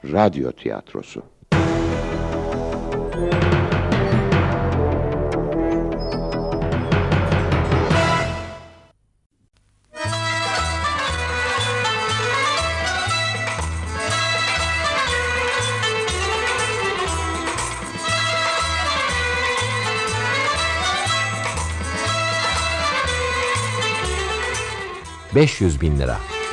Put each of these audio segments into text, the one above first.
Radyo tiyatrosu. $500.000.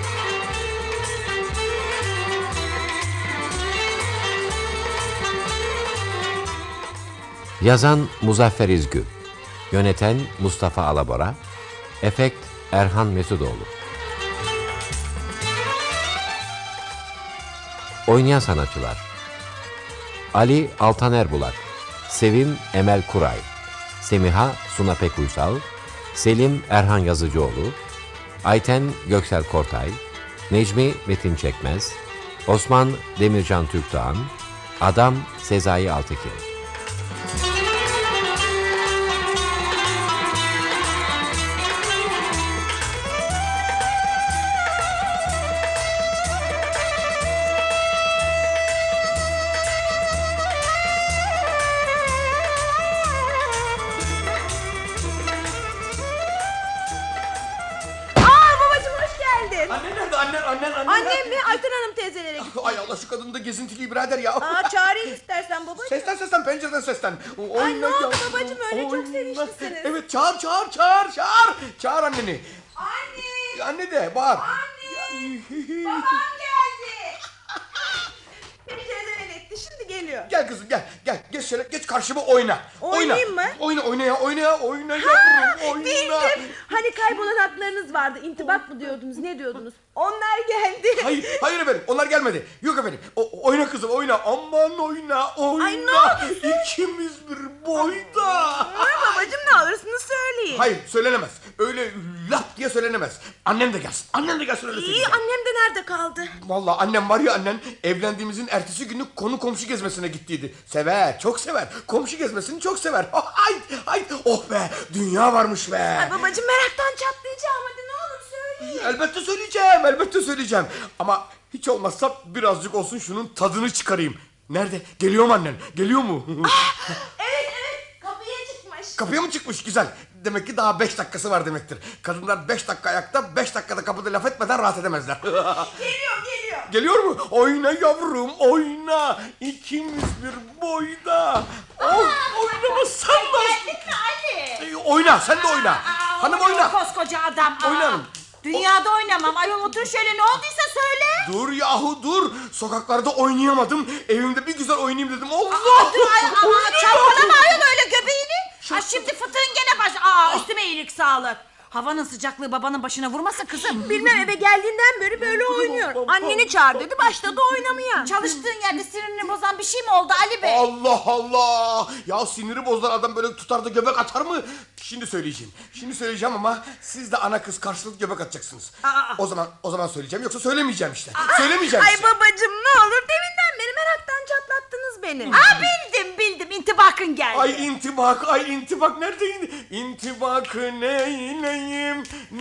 Yazan Muzaffer İzgü, yöneten Mustafa Alabora, efekt Erhan Mesudoğlu. Oynayan sanatçılar: Ali Altan Erbulak, Sevim Emel Kuray, Semiha Suna Pekuysal, Selim Erhan Yazıcıoğlu, Ayten Göksel Kortay, Necmi Metin Çekmez, Osman Demircan Türkdağan, Adam Sezai Altekin. Annem mi? Ayten Hanım teyzelere gitti. Ay Allah, şu kadın da gezintili birader ya. Çağırayım istersen babacığım. Seslen pencereden seslen. Ay ne oldu babacığım, öyle çok sevişlisiniz. Evet, çağır. Çağır anneni. Anne. Anne de bağır. Anne. Babam geldi. Pencereden etti, şimdi geliyor. Gel kızım gel. Geç şöyle, geç karşıma oyna. Oynayayım mı? Oyna yavrum, oyna. Bildim. Hani kaybolan haklarınız vardı. İntibak mı diyordunuz, ne diyordunuz? Onlar geldi. Hayır efendim, onlar gelmedi. Yok efendim. Oyna kızım, oyna. Aman oyna. Ay, ne oldu? İkimiz bir boyda. Babacığım, ne olursunuz söyleyin. Hayır, söylenemez. Öyle laf diye söylenemez. Annem de gelsin. Öyle İyi, söyleyeceğim. annem de nerede kaldı? Vallahi annem var ya, annen evlendiğimizin ertesi günü konu komşu gezmesine gittiydi. Sever, çok sever. Komşu gezmesini çok sever. Ay, oh be, dünya varmış be. Ay babacığım, meraktan çatlayacağım, hadi ne olur söyleyin. Elbette söyleyeceğim. Ama hiç olmazsa birazcık olsun şunun tadını çıkarayım. Nerede? Geliyor mu annen? Geliyor mu? Evet, kapıya çıkmış. Kapıya mı çıkmış? Güzel. Demek ki daha 5 dakikası var demektir. Kadınlar 5 dakika ayakta, 5 dakikada kapıda laf etmeden rahat edemezler. Geliyor. Geliyor mu? Oyna yavrum, oyna. İkimiz bir boyda. Oynamasan da. Geldin mi Ali? Oyna, sen de oyna. Hanım oyna. Koskoca adam. Oyna hanım. Dünyada oynamam. Ayol otur şöyle, ne olduysa söyle. Dur yahu dur. Sokaklarda oynayamadım. Evimde bir güzel oynayayım dedim. Allah. Dur çarpalama ayol öyle göbeğini. Şimdi fıtığın gene baş. Üstüme iyilik sağlık. Havanın sıcaklığı babanın başına vurmasın kızım. Bilmem, eve geldiğinden beri böyle oynuyor. Anneni çağır dedi, başladı oynamaya. Çalıştığın yerde sinirini bozan bir şey mi oldu Ali Bey? Allah. Ya siniri bozulan adam böyle tutar da göbek atar mı? Şimdi söyleyeceğim ama siz de ana kız karşılıklı göbek atacaksınız. O zaman söyleyeceğim, yoksa söylemeyeceğim işte. Ay babacığım, ne olur, deminden beri meraktan çatlattınız beni. Bildim intibakın geldi. Ay intibak nerede? İntibakı neyleyim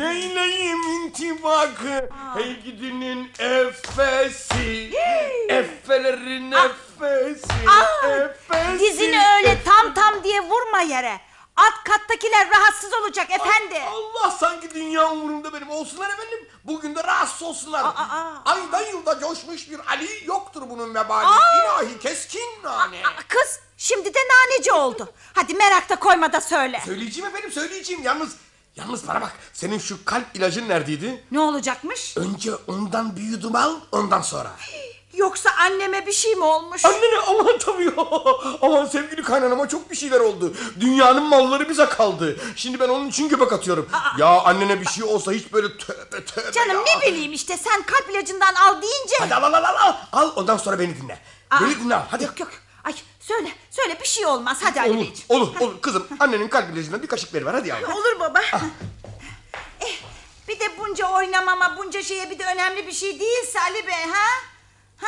intibakı. Hey gidinin efesi. Effelerin efesi. Dizini öyle tam diye vurma yere. Alt kattakiler rahatsız olacak efendi. Allah, sanki dünya umurumda benim. Olsunlar efendim. Bugün de rahatsız olsunlar. Aydan yılda coşmuş bir Ali yoktur bunun vebali. İlahi keskin nane. Kız şimdi de naneci oldu. Hadi merakta koyma da söyle. Söyleyeceğim. Yalnız bana bak. Senin şu kalp ilacın neredeydi? Ne olacakmış? Önce ondan bir yudum al, ondan sonra. Yoksa anneme bir şey mi olmuş? Annene aman tabii. Aman sevgili kaynanama çok bir şeyler oldu. Dünyanın malları bize kaldı. Şimdi ben onun için göbek atıyorum. Ya annene bir şey olsa hiç böyle tövbe Canım ya. ne bileyim işte, sen kalp ilacından al deyince. Hadi al, ondan sonra beni dinle. Beni dinle, hadi. Yok. Ay söyle bir şey olmaz, hadi Ali Beyciğim. Olur kızım, annenin kalp ilacından bir kaşık veriver hadi yavrum. Olur baba. Bir de bunca oynamama, bunca şeye bir de önemli bir şey değilse Ali Bey, ha?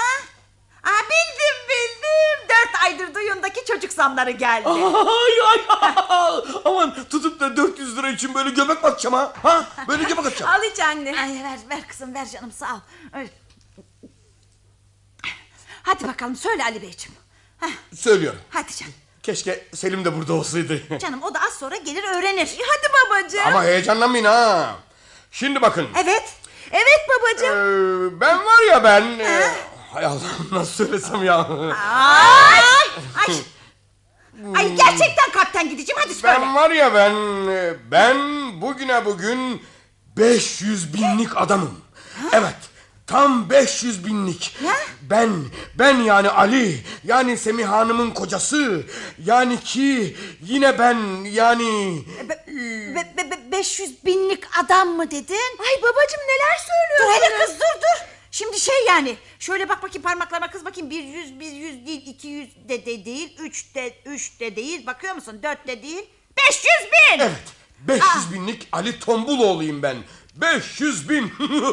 Bildim. 4 aydır duyundaki çocuk zamları geldi. Ay. Aman tutup da 400 lira için böyle göbek atacağım ha? Böyle göbek atacağım. Al iç anne. Ay ver kızım, ver canım, sağ ol. Hadi bakalım söyle Ali Beyciğim. Söylüyorum. Hadi canım. Keşke Selim de burada olsaydı. Canım o da az sonra gelir öğrenir. Hadi babacığım. Ama heyecanlanmayın ha. Şimdi bakın. Evet. Evet babacığım. Ben var ya ben... hay Allah, nasıl söylesem ya. Ay. Ay gerçekten kalpten gideceğim, hadi söyle. Ben var ya ben bugüne bugün 500 binlik adamım. Evet, tam 500 binlik. Ne? Ben yani Ali, yani Semiha Hanım'ın kocası. Yani ki yine ben yani... 500 binlik adam mı dedin? Ay babacığım neler Dur söylüyorsun? hele kız dur. Şimdi şey yani. Şöyle bak bakayım parmaklarıma kız bakayım. 100 değil, 200 de değil, 3 de değil. Bakıyor musun? 4 de değil. 500 bin. Evet, 500 binlik Ali Tombuloğlu'yum ben. 500 bin.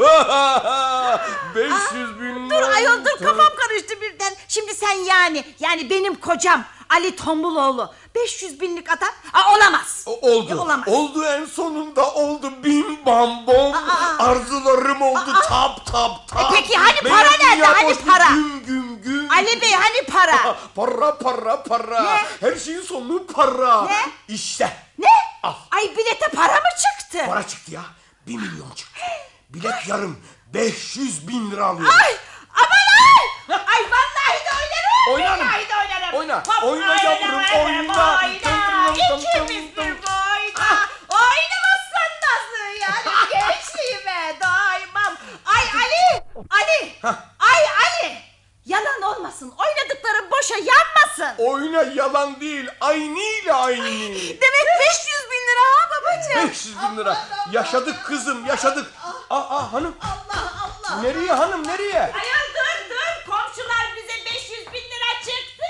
500 bin. Dur ayol dur, kafam karıştı birden. Şimdi sen yani benim kocam Ali Tombuloğlu 500 binlik adam olamaz. Oldu. Olamaz. Oldu, en sonunda oldu. Bim bam bom. Arzularım oldu. Tap. Peki hani Benim para nerede? dünya Hani boşluğu para? Güm. Ali Bey hani para? Para. Ne? Her şeyin sonu para. Ne? İşte. Ne? Al. Ay bilete para mı çıktı? Para çıktı ya. 1 milyon çıktı. Bilet yarım. 500 bin lira alıyorum. Ay aman ay. Ay vallahi de oynarım. Oynarım. Vallahi de oynarım. Oyna. Hop, Oyna yavrum, oyna. İkimiz bir boyda. Oynamazsan nasıl yani gençliğime doymam. Ay Ali. Ay Ali. Yalan olmasın. Oynadıkların boşa yanmasın. Oyna, yalan değil. Aynıyla aynı. Demek 500 bin lira ha babacığım. 500 bin lira. Yaşadık kızım, yaşadık. Hanım. Allah. Nereye hanım, nereye? Ayol dur. Komşular bize 500 bin lira çıktı.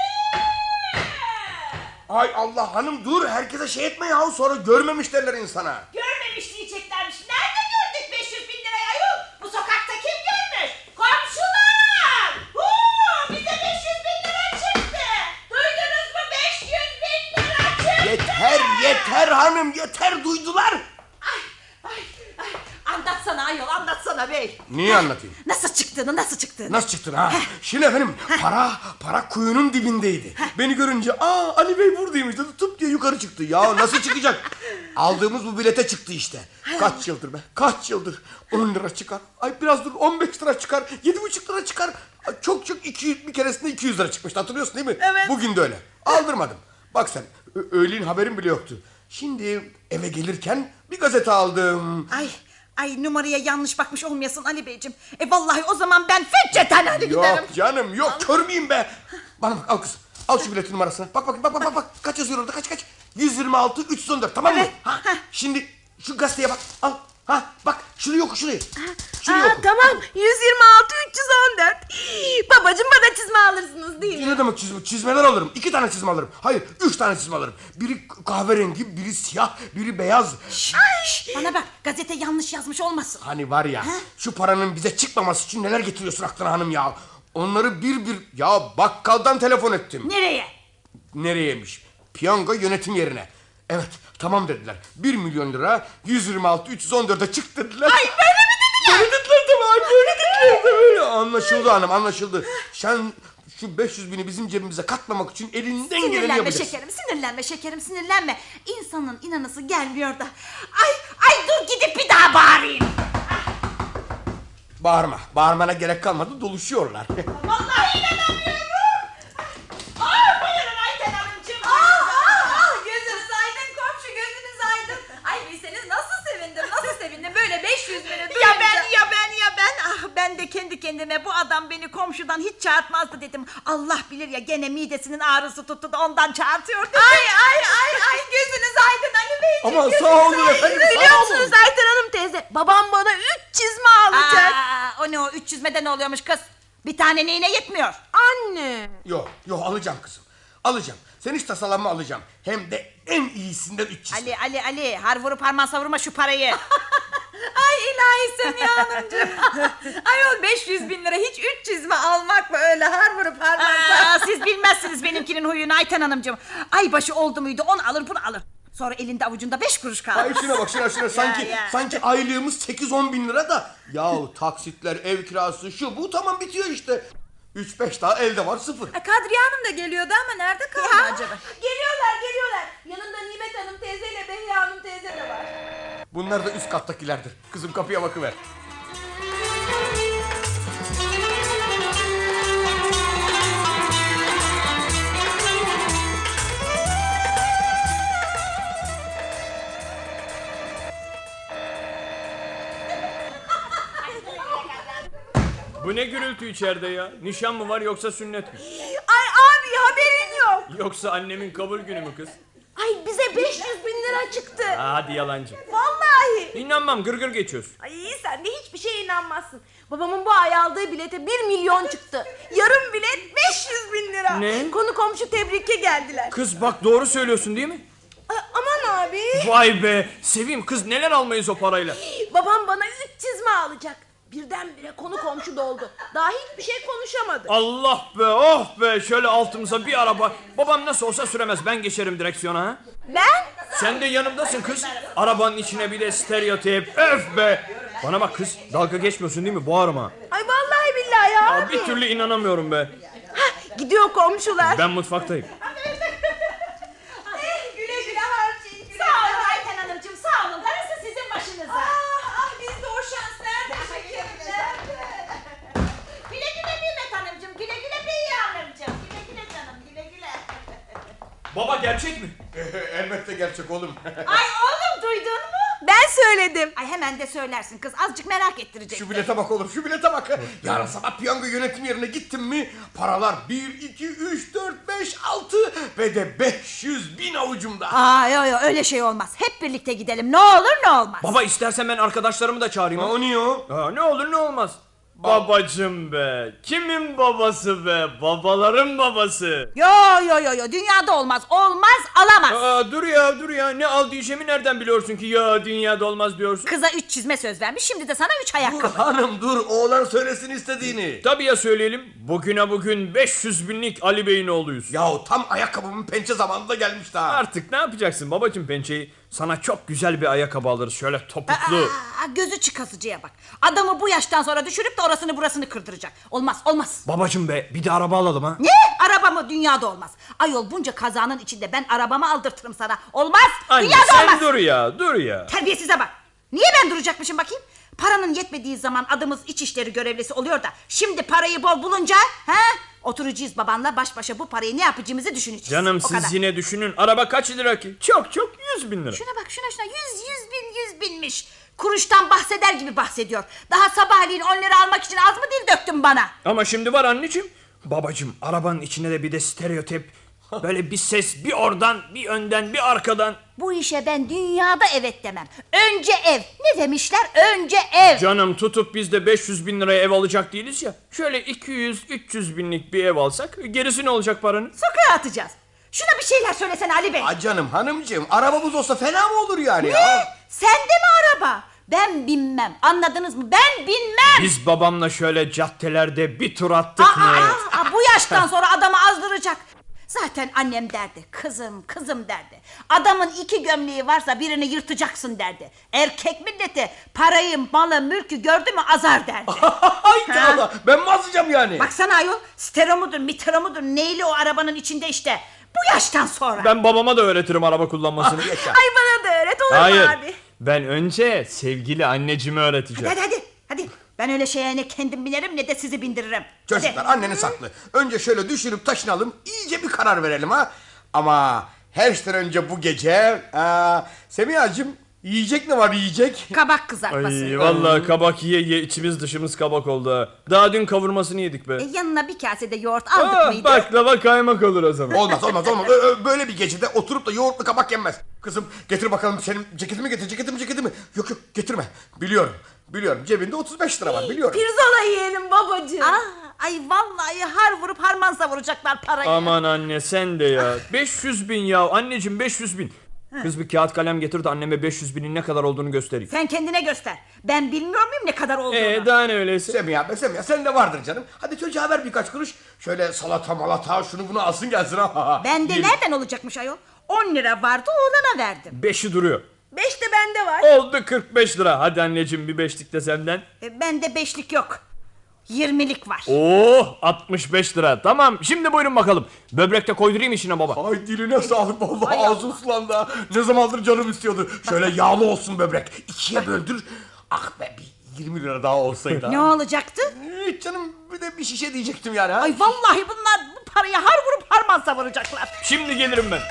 Ay Allah hanım, dur, herkese şey etme ya, sonra görmemiş derler insana. Görmemiş diyeceklermiş. Nerede gördük 500 bin lirayı ayol? Bu sokakta kim görmüş? Komşular! Bize 500 bin lira çıktı. Duydunuz mu? 500 bin lira çıktı. Yeter hanım, yeter, duydular. Ay. Anlatsana ayol, anlatsana bey. Niye anlatayım? Nasıl çıktığını. Nasıl çıktın ha? Şimdi efendim, para kuyunun dibindeydi. Beni görünce Ali Bey buradaymış dedi, tıp diye yukarı çıktı. Ya nasıl çıkacak? Aldığımız bu bilete çıktı işte. Kaç yıldır 10 lira çıkar. Ay biraz dur, 15 lira çıkar. 7,5 lira çıkar. Çok 200, bir keresinde 200 lira çıkmıştı, hatırlıyorsun değil mi? Evet. Bugün de öyle. Aldırmadım. Bak sen, öğleyin haberim bile yoktu. Şimdi eve gelirken bir gazete aldım. Ay numaraya yanlış bakmış olmayasın Ali Beyciğim. Vallahi o zaman ben fecceten hadi giderim. Yok canım, yok, kör müyüm be? Bana bak, al kızım. Al şu biletin numarasını. Bak. Kaç yazıyor orada, kaç? 126 314, tamam mı? Evet. Şimdi şu gazeteye bak. Al. Bak şurayı oku. Şurayı oku. Tamam 126 314. Babacığım bana çizme alırsınız değil mi? Ne demek çizme? Çizmeler alırım. 2 tane çizme alırım. Hayır, 3 tane çizme alırım. Biri kahverengi, biri siyah, biri beyaz. Bana bak, gazete yanlış yazmış olmasın. Hani var ya, şu paranın bize çıkmaması için neler getiriyorsun aklına hanım ya. Onları bir ya bakkaldan telefon ettim. Nereye? Nereyeymiş? Piyango yönetim yerine. Evet, tamam dediler. 1 milyon lira 126 314'e çık dediler. Ay böyle mi dediler? Böyle dediler tabii. Ay böyle dediler böyle. Anlaşıldı hanım, anlaşıldı. Sen şu 500 bini bizim cebimize katmamak için elinden geleni Sinirlenme yapacaksın. şekerim, sinirlenme. İnsanın inanası gelmiyor da. Ay dur gidip bir daha bağırayım. Bağırmana gerek kalmadı, doluşuyorlar. Vallahi inanamıyorum. Buyurun Ayten Hanımcığım. Gözünüz aydın komşu, gözünüz aydın. Ay bilseniz nasıl sevindim böyle 500 bini duyunca. Ya ben. Ben de kendi kendime bu adam beni komşudan hiç çağırtmazdı dedim. Allah bilir ya, gene midesinin ağrısı tuttu da ondan çağırtıyor dedim. Ay gözünüz aydın Ali Beyciğim. Ama sağ olun efendim, Biliyor sağ olun. musunuz Ayten Hanım teyze? Babam bana 3 çizme alacak. O ne o 3 çizmede ne oluyormuş kız? Bir tane neyine yetmiyor? Anne. Yok alacağım kızım. Alacağım. Sen hiç tasalanma, alacağım. Hem de en iyisinden 3 çizme. Ali har vurup parmağı savurma şu parayı. Ay ilahi Semiha Hanımcığım. Ayol 500 bin lira hiç 3 çizme almak mı öyle har vurup harmansa? Siz bilmezsiniz benimkinin huyunu Ayten Hanımcığım. Ay başı oldu muydu onu alır bunu alır. Sonra elinde avucunda 5 kuruş kalır. Ay şuna bak, şuna. Sanki aylığımız 8-10 bin lira da. Yahu taksitler, ev kirası, şu bu, tamam bitiyor işte. 3-5 daha elde var 0. Kadriye Hanım da geliyordu ama nerede kaldı acaba? Geliyorlar. Yanında Nimet Hanım teyzeyle Behiye Hanım teyze de var. Bunlar da üst kattakilerdir. Kızım kapıya bakıver. Bu ne gürültü içeride ya? Nişan mı var yoksa sünnet mi? Ay abi haberin yok. Yoksa annemin kabul günü mü kız? Ay bize 500 bin lira çıktı. Hadi yalancı. Vallahi. İnanmam, gırgır geçiyorsun. Ay sen de hiçbir şeye inanmazsın. Babamın bu ay aldığı bilete 1 milyon çıktı. Yarım bilet 500 bin lira. Ne? Konu komşu tebrike geldiler. Kız bak doğru söylüyorsun değil mi? Ay, aman abi. Vay be, seveyim kız, neler almayız o parayla. Babam bana 3 çizme alacak. Birdenbire konu komşu doldu. Daha hiçbir şey konuşamadı. Allah be, oh be, şöyle altımıza bir araba. Babam nasıl olsa süremez, ben geçerim direksiyona ha. Ben? Sen de yanımdasın kız. Arabanın içine bir de stereotip, öf be. Bana bak kız, dalga geçmiyorsun değil mi, boğarım ha. Ay vallahi billahi ya abi. Bir türlü inanamıyorum be. Hah, gidiyor komşular. Ben mutfaktayım. Güle güle harcayın. Sağ olun Ayten Hanımcığım, sağ olun. Darısı sizin başınıza. Bizde o şans nerede şekerim? Güle güle Nimet Hanımcığım, güle güle Behiye Hanımcığım. Güle güle canım, güle güle. Baba gerçek mi? Elbette gerçek oğlum. Ay oğlum duydun mu? Ben söyledim. Ay hemen de söylersin kız, azıcık merak ettirecek. Şu bilete bak oğlum, şu bilete bak. Yarın sabah piyango yönetim yerine gittim mi paralar 1, 2, 3, 4, 5, 6 ve de 500 bin avucumda. Yo öyle şey olmaz. Hep birlikte gidelim. Ne olur ne olmaz. Baba istersen ben arkadaşlarımı da çağırayım. O niye o? Ne olur ne olmaz. Babacım be. Kimin babası be? Babaların babası. Yo dünyada olmaz. Olmaz alamaz. Dur ya. Ne al diyeceğimi nereden biliyorsun ki ya dünyada olmaz diyorsun? Kıza 3 çizme söz vermiş. Şimdi de sana 3 Dur ayakkabı. hanım dur, oğlan söylesin istediğini. Tabii ya söyleyelim. Bugüne bugün 500 binlik Ali Bey'in oğluyuz. Yahu tam ayakkabımın pençe zamanında gelmiş daha. Artık ne yapacaksın babacım pençeyi? Sana çok güzel bir ayakkabı alırız şöyle topuklu. Gözü çıkasıcıya bak. Adamı bu yaştan sonra düşürüp de orasını burasını kırdıracak. Olmaz. Babacım be bir de araba alalım ha. Ne? Araba mı? Dünyada olmaz. Ayol bunca kazanın içinde ben arabamı aldırtırım sana. Olmaz. Anne Dünyada sen olmaz. dur ya. Terbiyesize bak. Niye ben duracakmışım bakayım? Paranın yetmediği zaman adımız İçişleri görevlisi oluyor da şimdi parayı bol bulunca oturacağız babanla baş başa bu parayı ne yapacağımızı düşüneceğiz. Canım O siz kadar. yine düşünün. Araba kaç lira ki? Çok 100 bin lira. Şuna bak şuna 100 binmiş. Kuruştan bahseder gibi bahsediyor. Daha sabahleyin 10 lira almak için az mı dil döktün bana? Ama şimdi var anneciğim. Babacım arabanın içine de bir de stereotip. Böyle bir ses bir oradan bir önden bir arkadan. Bu işe ben dünyada evet demem. Önce ev. Ne demişler? Önce ev. Canım tutup biz de 500 bin liraya ev alacak değiliz ya. Şöyle 200-300 binlik bir ev alsak gerisi ne olacak paranın? Sokağa atacağız. Şuna bir şeyler söylesene Ali Bey. Ay canım hanımcığım, arabamız olsa fena mı olur yani? Ne? Sende mi araba? Ben binmem. Anladınız mı? Ben binmem. Biz babamla şöyle caddelerde bir tur attık mı? Bu yaştan sonra adamı azdıracak. Zaten annem derdi. Kızım derdi. Adamın 2 gömleği varsa birini yırtacaksın derdi. Erkek milleti parayı, malı, mülkü gördü mü azar derdi. Ay Allah, ben mi azacağım yani? Baksana ayol, stereo mudur, mitero mudur, neyli o arabanın içinde işte. Bu yaştan sonra. Ben babama da öğretirim araba kullanmasını. Yaşa. Ay bana da öğret olur mu Hayır. abi? Ben önce sevgili annecime öğreteceğim. Hadi. Ben öyle şeye ne kendim binerim ne de sizi bindiririm. Çocuklar Hadi. anneniz haklı. Önce şöyle düşünüp taşınalım, iyice bir karar verelim ha. Ama her şeyden önce bu gece Semiha'cığım yiyecek ne var yiyecek? Kabak kızartması. Ay vallahi kabak ye içimiz dışımız kabak oldu ha. Daha dün kavurmasını yedik be. Yanına bir kase de yoğurt aldık mıydı? Baklava kaymak olur o zaman. Olmaz. Böyle bir gecede oturup da yoğurtlu kabak yenmez. Kızım getir bakalım senin ceketimi getir. Ceketimi. Yok getirme. Biliyorum cebinde 35 lira var biliyorum. Pirzola yiyelim babacığım. Ay vallahi har vurup harman savuracaklar parayı. Aman anne sen de ya. 500 bin ya anneciğim 500 bin. Kız bir kağıt kalem getir de anneme 500 binin ne kadar olduğunu göstereyim. Sen kendine göster. Ben bilmiyor muyum ne kadar olduğunu? Daha ne öyleyse. Semiha sen de vardır canım. Hadi çocuğa ver birkaç kuruş. Şöyle salata malata şunu bunu alsın gelsin ha. Bende Yiyelim. nereden olacakmış ayol? 10 lira vardı oğlana verdim. 5'i duruyor. 5 de bende var. Oldu 45 lira. Hadi anneciğim bir beşlik de senden. Bende 5'lik yok. 20'lik var. Oh 65 lira. Tamam şimdi buyurun bakalım. Böbrekte koydurayım içine baba. Ay diline sağlık vallahi ağzım sulandı ha. Ne zamandır canım istiyordu. Şöyle yağlı olsun böbrek. 2'ye böldür. Ah be bir 20 lira daha olsaydı. Ne olacaktı? Hiç canım bir de bir şişe diyecektim yani. Ha? Ay vallahi bunlar bu parayı har vurup harman savuracaklar. Şimdi gelirim ben.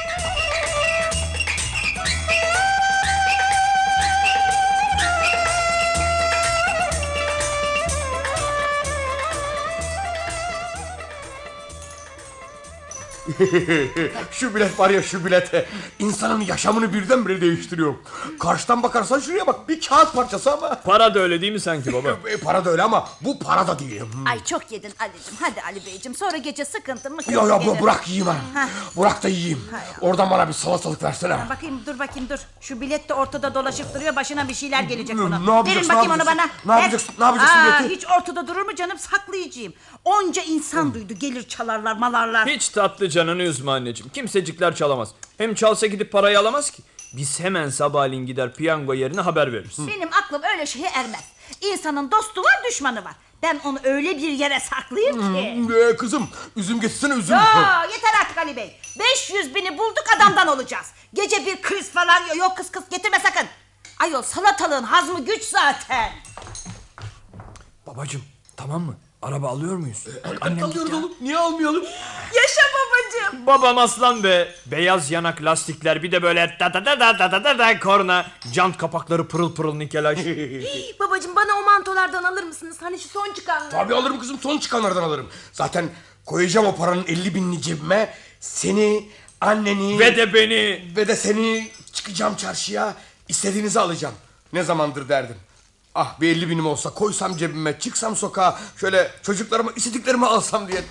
Şu bilet var ya şu bilet. İnsanın yaşamını birdenbire değiştiriyor. Karşıdan bakarsan şuraya bak bir kağıt parçası ama. Para da öyle değil mi sanki baba? Para da öyle ama bu para da değil. Ay çok yedin Ali'cim. Hadi Ali Beyciğim. Sonra gece sıkıntı mı? Ya bırak yiyeyim ha. Bırak da yiyeyim. Hay Oradan bana bir salatalık versene. Bakayım dur. Şu bilet de ortada dolaşıp duruyor. Başına bir şeyler gelecek buna. Ne yapacaksın, Verin bakayım ne onu bana. yapacaksın? Ne yapacaksın, ne yapacaksın bileti? Hiç ortada durur mu canım? Saklayacağım. Onca insan duydu. Gelir çalarlar malarlar. Hiç tatlı canını üzme anneciğim. Kimsecikler çalamaz. Hem çalsa gidip parayı alamaz ki. Biz hemen sabahleyin gider piyango yerine haber veririz. Benim aklım öyle şeye ermez. İnsanın dostu var düşmanı var. Ben onu öyle bir yere saklayayım ki. Kızım üzüm getirsene üzüm. Yeter artık Ali Bey. 500 bini bulduk adamdan olacağız. Gece bir kriz falan yok kız getirme sakın. Ayol salatalığın hazmı güç zaten. Babacığım tamam mı? Araba alıyor muyuz? Annem alıyoruz oğlum. Niye almayalım? Yaşa babacığım. Babam aslan be. Beyaz yanak lastikler bir de böyle da korna. Jant kapakları pırıl pırıl nikelaj. Babacığım bana o mantolardan alır mısınız? Hani şu son çıkanlar. Tabii alırım kızım son çıkanlardan alırım. Zaten koyacağım o paranın 50 binini cebime. Seni, anneni Ve de beni. ve de seni çıkacağım çarşıya. İstediğinizi alacağım. Ne zamandır derdim. Ah bir 50 binim olsa koysam cebime çıksam sokağa. Şöyle çocuklarıma istediklerimi alsam diye.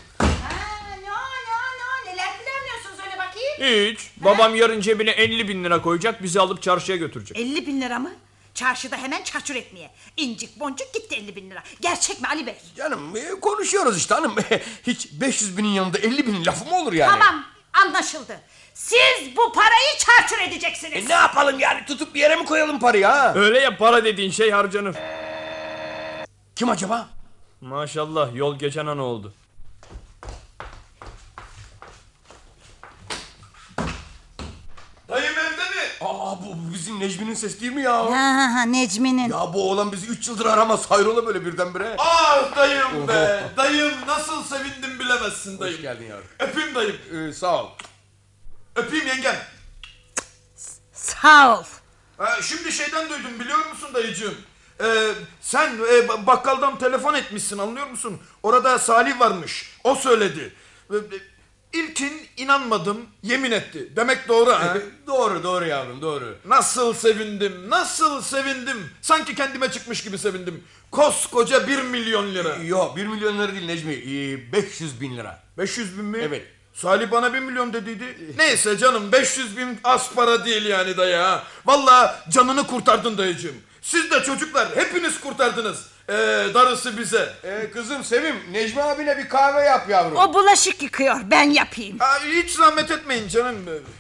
Neler planlıyorsunuz öyle bakayım? Hiç. Babam yarın cebine 50 bin lira koyacak bizi alıp çarşıya götürecek. 50 bin lira mı? Çarşıda hemen çarçur etmeye. İncik boncuk gitti 50 bin lira. Gerçek mi Ali Bey? Canım konuşuyoruz işte hanım. Hiç 500 binin yanında 50 binin lafı mı olur yani? Tamam anlaşıldı. Siz bu parayı çarçur edeceksiniz. Ne yapalım yani tutup bir yere mi koyalım parayı ha? Öyle ya para dediğin şey harcanır. Kim acaba? Maşallah yol geçen an oldu. Dayım evde mi? Bu bizim Necmi'nin sesi değil mi ya? Necmi'nin. Ya bu oğlan bizi 3 yıldır aramaz. Hayrola böyle birdenbire? Ah dayım be. Dayım nasıl sevindim bilemezsin dayım. Hoş geldin yavrum. Öpeyim dayım. Sağ ol. Öpeyim yengem. Sağ ol. Şimdi şeyden duydum biliyor musun dayıcığım? Sen bakkaldan telefon etmişsin anlıyor musun? Orada Salih varmış. O söyledi. İlkin inanmadım yemin etti. Demek doğru ha? Doğru yavrum doğru. Nasıl sevindim, nasıl sevindim. Sanki kendime çıkmış gibi sevindim. Koskoca 1 milyon lira. Yok 1 milyon lira değil Necmi. 500 bin lira. 500 bin mi? Evet. Salih bana 1 milyon dediydi. Neyse canım 500 bin az para değil yani dayı ha. Vallahi canını kurtardın dayıcığım. Siz de çocuklar hepiniz kurtardınız. Darısı bize. Kızım Sevim Necmi abine bir kahve yap yavrum. O bulaşık yıkıyor ben yapayım. Hiç zahmet etmeyin canım.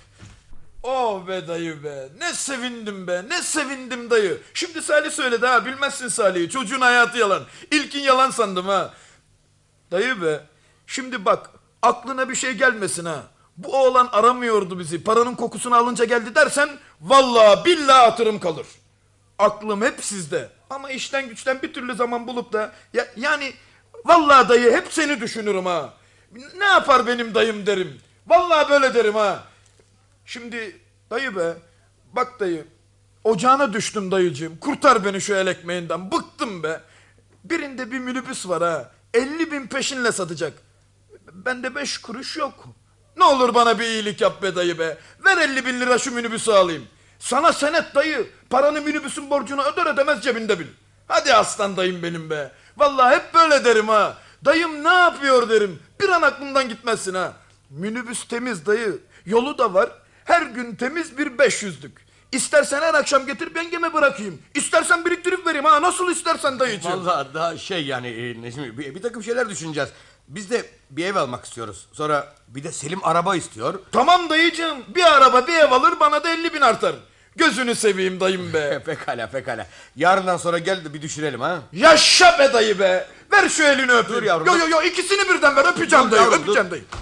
Oh be dayı be. Ne sevindim be. Ne sevindim dayı. Şimdi Salih söyledi ha. Bilmezsin Salih'i. Çocuğun hayatı yalan. İlkin yalan sandım ha. Dayı be. Şimdi bak. Aklına bir şey gelmesin ha. Bu oğlan aramıyordu bizi. Paranın kokusunu alınca geldi dersen vallahi billahi hatırım kalır. Aklım hep sizde. Ama işten güçten bir türlü zaman bulup da yani vallahi dayı hep seni düşünürüm ha. Ne yapar benim dayım derim. Vallahi böyle derim ha. Şimdi dayı be. Bak dayı. Ocağına düştüm dayıcığım. Kurtar beni şu el ekmeğinden. Bıktım be. Birinde bir minibüs var ha. 50 bin peşinle satacak. Bende 5 kuruş yok. Ne olur bana bir iyilik yap be dayı be. Ver 50 bin lira şu minibüsü alayım. Sana senet dayı. Paranı minibüsün borcunu öder ödemez cebinde bil. Hadi aslan dayım benim be. Vallahi hep böyle derim ha. Dayım ne yapıyor derim. Bir an aklımdan gitmezsin ha. Minibüs temiz dayı. Yolu da var. Her gün temiz bir 500'lük. İstersen her akşam getir yengeme bırakayım. İstersen biriktirip vereyim ha. Nasıl istersen dayıcığım. Vallahi daha yani Necmi bir takım şeyler düşüneceğiz. Biz de bir ev almak istiyoruz. Sonra bir de Selim araba istiyor. Tamam dayıcığım. Bir araba bir ev alır bana da 50 bin artar. Gözünü seveyim dayım be. Pekala. Yarından sonra gel de bir düşürelim ha. Yaşa be dayı be. Ver şu elini öpeyim. Dur yavrum, Yo ikisini birden ver, öpeceğim Dur dayı, yavrum, öpeceğim dayı.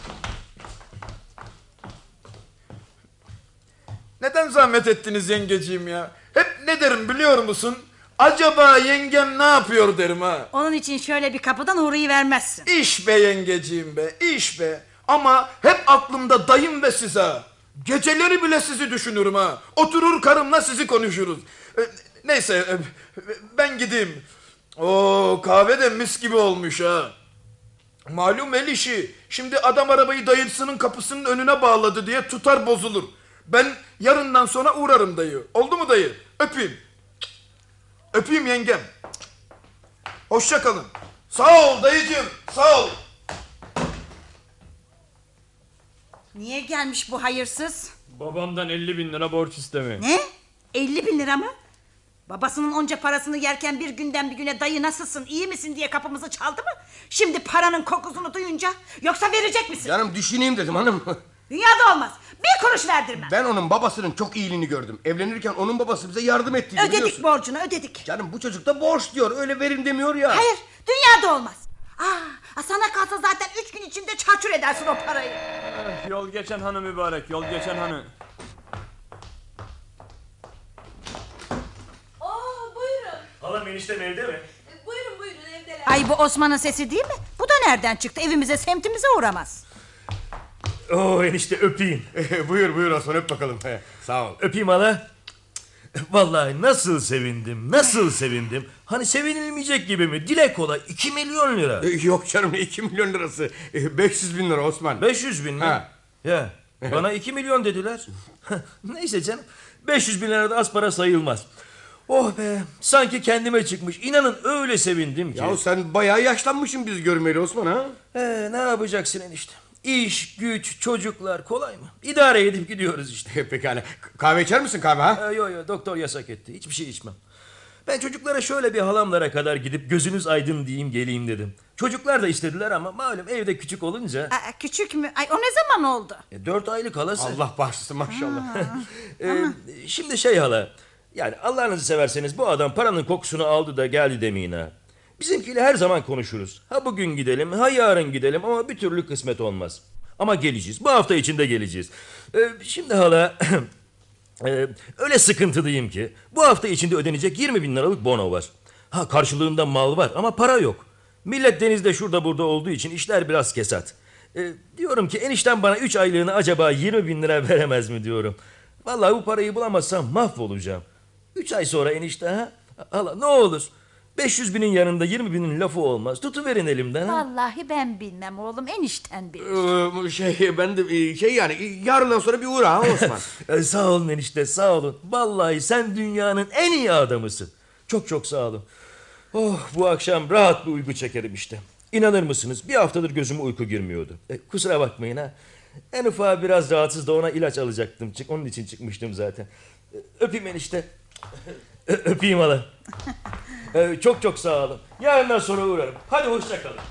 Neden zahmet ettiniz yengeciğim ya? Hep ne derim biliyor musun? Acaba yengem ne yapıyor derim ha. Onun için şöyle bir kapıdan uğrayı vermezsin. İş be yengeciğim be, iş be. Ama hep aklımda dayım ve siz ha. Geceleri bile sizi düşünürüm ha. Oturur karımla sizi konuşuruz. Neyse ben gideyim. Oo, kahve de mis gibi olmuş ha. Malum el işi. Şimdi adam arabayı dayısının kapısının önüne bağladı diye tutar bozulur. Ben yarından sonra uğrarım dayı. Oldu mu dayı? Öpeyim. Öpeyim yengem. Hoşça kalın. Sağ ol dayıcığım, sağ ol. Niye gelmiş bu hayırsız? Babamdan 50.000 lira borç isteme. Ne? 50.000 lira mı? Babasının onca parasını yerken bir günden bir güne dayı nasılsın, iyi misin diye kapımızı çaldı mı? Şimdi paranın kokusunu duyunca yoksa verecek misin? Canım düşüneyim dedim hanım. Dünyada olmaz. Bir kuruş verdirmem. Ben onun babasının çok iyiliğini gördüm. Evlenirken onun babası bize yardım etti. Ödedik borcunu, ödedik. Canım bu çocuk da borç diyor. Öyle verin demiyor ya. Hayır, dünyada olmaz. Sana kalsa zaten 3 gün içinde çarçur edersin o parayı. Yol geçen hanı mübarek, yol geçen hanı. Buyurun. Halam eniştem evde mi? Buyurun evdeler. Ay bu Osman'ın sesi değil mi? Bu da nereden çıktı? Evimize, semtimize uğramaz. Oo enişte öpeyim. Buyur Osman, öp bakalım. Sağ ol. Öpeyim hala. Vallahi nasıl sevindim. Hani sevinilmeyecek gibi mi? Dile kolay 2 milyon lira. Yok canım, 2 milyon lirası. 500 bin lira Osman. 500 bin mi? Ha. Ya bana 2 milyon dediler. Neyse canım, 500 bin lira da az para sayılmaz. Oh be, sanki kendime çıkmış. İnanın öyle sevindim ki. Ya sen bayağı yaşlanmışsın biz görmeli Osman ha. Ne yapacaksın enişte? İş, güç, çocuklar kolay mı? İdare edip gidiyoruz işte. Pekala. Kahve içer misin kahve ha? Yo doktor yasak etti. Hiçbir şey içmem. Ben çocuklara şöyle bir halamlara kadar gidip gözünüz aydın diyeyim geleyim dedim. Çocuklar da istediler ama malum evde küçük olunca. Küçük mü? Ay o ne zaman oldu? 4 aylık halası. Allah bağışlasın maşallah. Şimdi hala. Yani Allah'ınızı severseniz bu adam paranın kokusunu aldı da geldi demeyin ha. Bizimkiyle her zaman konuşuruz. Ha bugün gidelim, ha yarın gidelim ama bir türlü kısmet olmaz. Ama geleceğiz. Bu hafta içinde geleceğiz. Şimdi hala öyle sıkıntılıyım ki bu hafta içinde ödenecek 20 bin liralık bono var. Ha karşılığında mal var ama para yok. Millet denizde şurada burada olduğu için işler biraz kesat. Diyorum ki enişten bana 3 aylığını acaba 20 bin lira veremez mi diyorum. Vallahi bu parayı bulamazsam mahvolacağım. 3 ay sonra enişte ha? Hala ne olur. 500 binin yanında 20 binin lafı olmaz. Tutuverin elimden ha. Vallahi ben bilmem oğlum, enişten bilir. Ben de yani yarından sonra bir uğra ha Osman. Sağ olun enişte, sağ olun. Vallahi sen dünyanın en iyi adamısın. Çok sağ olun. Oh, bu akşam rahat bir uyku çekerim işte. İnanır mısınız, bir haftadır gözüme uyku girmiyordu. Kusura bakmayın ha. En ufak biraz rahatsız da ona ilaç alacaktım. Onun için çıkmıştım zaten. Öpeyim enişte. Öpeyim hala. Çok sağ olun. Yarından sonra uğrarım. Hadi hoşça kalın.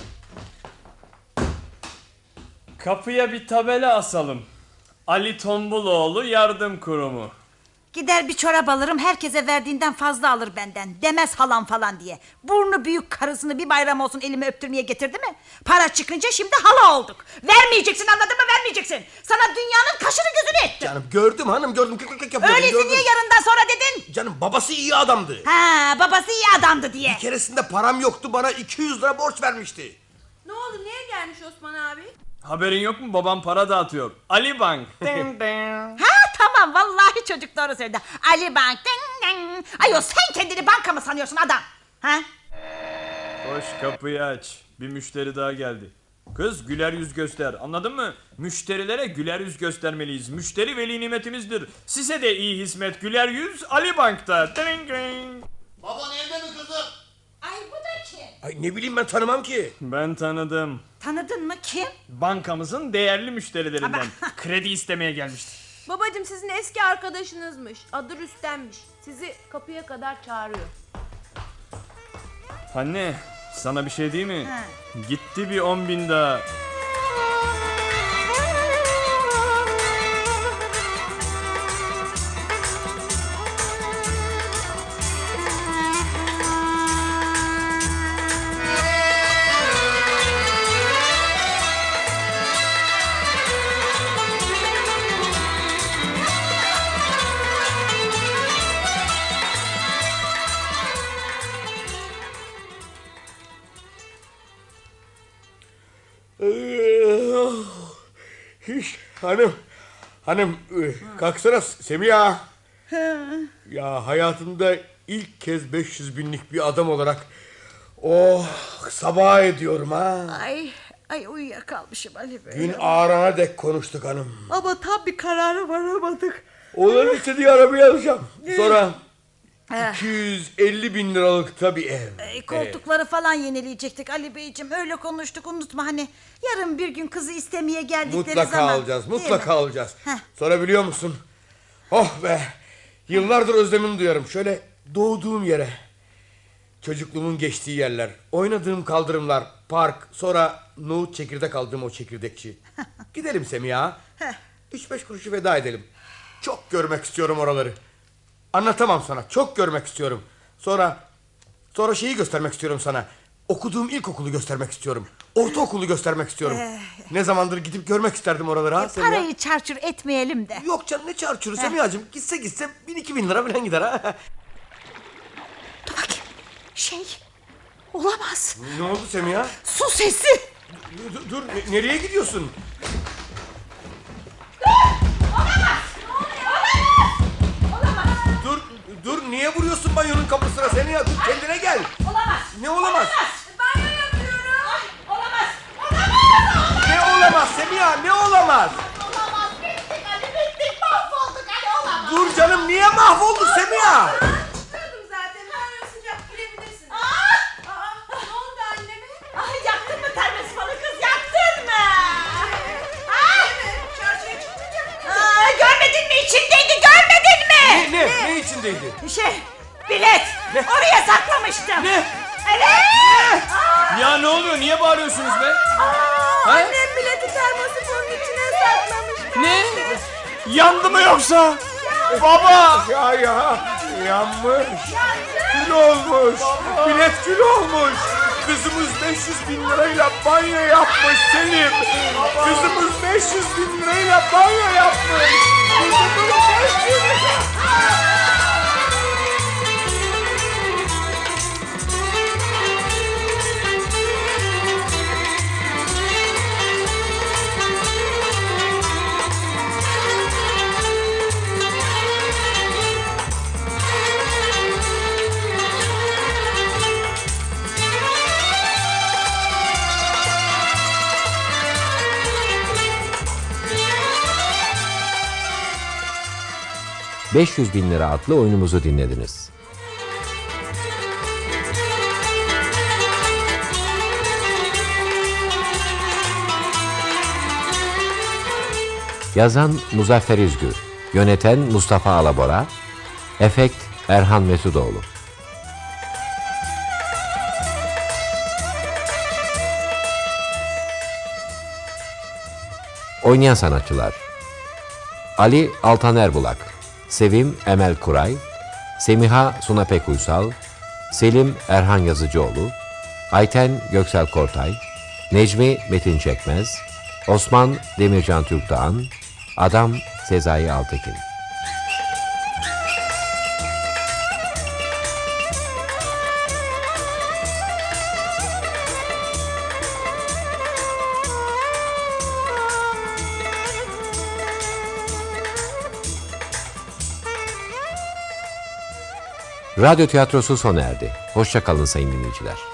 Kapıya bir tabela asalım. Ali Tombuloğlu Yardım Kurumu. Gider bir çorap alırım, herkese verdiğinden fazla alır benden. Demez halam falan diye. Burnu büyük karısını bir bayram olsun elime öptürmeye getirdi mi? Para çıkınca şimdi hala olduk. Vermeyeceksin, anladın mı, vermeyeceksin. Sana dünyanın kaşını gözünü ettim. Canım gördüm hanım, gördüm. Öyleyse niye yarından sonra dedin? Canım babası iyi adamdı. Babası iyi adamdı diye. Bir keresinde param yoktu, bana 200 lira borç vermişti. Ne oldu, niye gelmiş Osman abi? Haberin yok mu, babam para dağıtıyor. Ali Bank. Ding ding. Tamam, vallahi çocuk doğru söyledi. Ali Bank. Ding ding. Ayol sen kendini banka mı sanıyorsun adam? Koş kapıyı aç. Bir müşteri daha geldi. Kız güler yüz göster, anladın mı? Müşterilere güler yüz göstermeliyiz. Müşteri veli nimetimizdir. Size de iyi hizmet, güler yüz Ali Bank'ta. Ding ding. Baban evde mi kızım? Ay bu da kim? Ay ne bileyim, ben tanımam ki. Ben tanıdım. Tanıdın mı, kim? Bankamızın değerli müşterilerinden. Kredi istemeye gelmişti. Babacığım sizin eski arkadaşınızmış. Adı Rüstem'miş. Sizi kapıya kadar çağırıyor. Anne, sana bir şey diyeyim mi? Gitti bir 10 bin daha. Hanım kalksana Semiha. Ya hayatımda ilk kez 500 binlik bir adam olarak sabah ediyorum ha. Ay uyuyakalmışım Ali Bey. Gün ağarana dek konuştuk hanım. Ama tam bir karara varamadık. Onların istediği arabayı alacağım. Sonra 250 bin liralık tabii ev. Koltukları falan yenileyecektik Ali Beyciğim. Öyle konuştuk, unutma hani. Yarın bir gün kızı istemeye geldikleri Mutlaka zaman. alacağız, Değil mutlaka mi? alacağız. Heh. Sonra biliyor musun? Oh be! Yıllardır özlemini duyarım. Şöyle doğduğum yere. Çocukluğumun geçtiği yerler. Oynadığım kaldırımlar, park. Sonra nohut çekirdek aldığım o çekirdekçi. Gidelim Semiha. 3-5 kuruşu feda edelim. Çok görmek istiyorum oraları. Anlatamam sana. Çok görmek istiyorum. Sonra şeyi göstermek istiyorum sana. Okuduğum ilkokulu göstermek istiyorum. Ortaokulu göstermek istiyorum. Ne zamandır gidip görmek isterdim oraları ha Semiha. Parayı çarçur etmeyelim de. Yok canım ne çarçuru Semiha'cığım. Gitse 1000-2000 lira falan gider ha. Dur bakayım. Olamaz. Ne oldu Semiha? Su sesi. Dur nereye gidiyorsun? Dur niye vuruyorsun banyonun kapısına Semiha? Dur kendine gel. Olamaz. Ne olamaz? Banyo yapıyorum. Olamaz. Ne olamaz Semiha ne olamaz? Olamaz. Bittik Ali bittik. Mahvolduk Ali olamaz. Dur canım niye mahvolduk Semiha? Çıkıyordum zaten. Banyo sıcak, girebilirsin. Ne oldu anneme? Yaktın mı termosifonu kız yaktın mı? Çarşıya çıktın ya. Görmedin mi içindeydi görmedin mi? Ne içindeydi? Bilet. Oraya saklamıştım. Ne? Evet. Ya ne oluyor? Niye bağırıyorsunuz be? Annem bileti termosifonun içine saklamış. Ne? Yandı mı yoksa? Baba! Ya yanmış. Kül olmuş. Bilet kül olmuş. Kızımız 500 bin lirayla banyo yapmış Selim. Kızımız 500 bin lirayla banyo yapmış. Kızımız 500 bin ...500 bin lira adlı oyunumuzu dinlediniz. Yazan Muzaffer İzgür, yöneten Mustafa Alabora, efekt Erhan Mesudoğlu. Oynayan sanatçılar: Ali Altan Erbulak, Sevim Emel Kuray, Semiha Sunapek Uysal, Selim Erhan Yazıcıoğlu, Ayten Göksel Kortay, Necmi Metin Çekmez, Osman Demircan Türkdağan, Adam Sezai Altekin. Radyo tiyatrosu sona erdi. Hoşça kalın sayın dinleyiciler.